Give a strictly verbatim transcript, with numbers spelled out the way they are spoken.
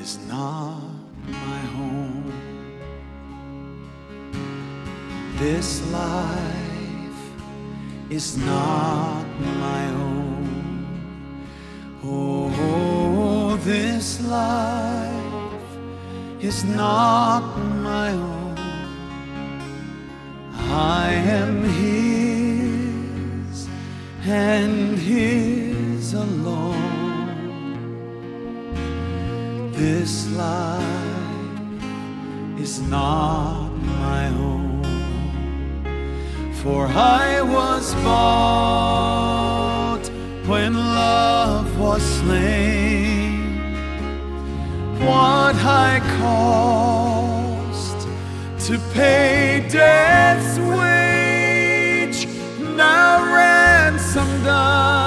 is not my home. This life is not my own. Oh, this life is not my own. I am His and His alone. This life is not my own. For I was bought when love was slain. What I cost to pay death's wage, now ransomed.